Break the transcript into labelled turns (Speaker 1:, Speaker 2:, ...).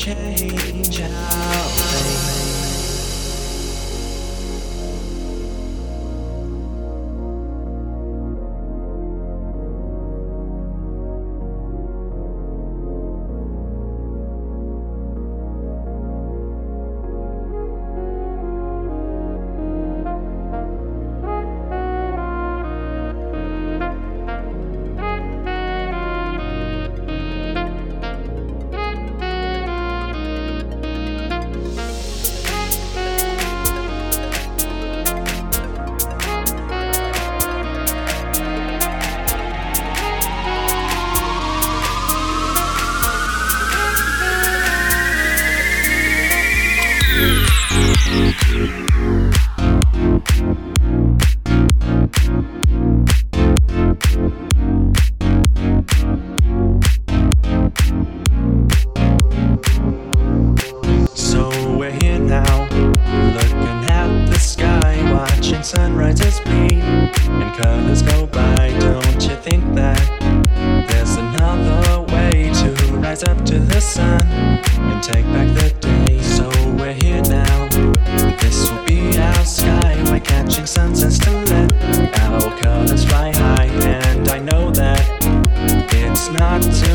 Speaker 1: change how things. Sunrises bleed and colors go by. Don't you think that there's another way to rise up to the sun and take back the day? So we're here now. This will be our sky. We're catching sunsets to let our colors fly high. And I know that it's not too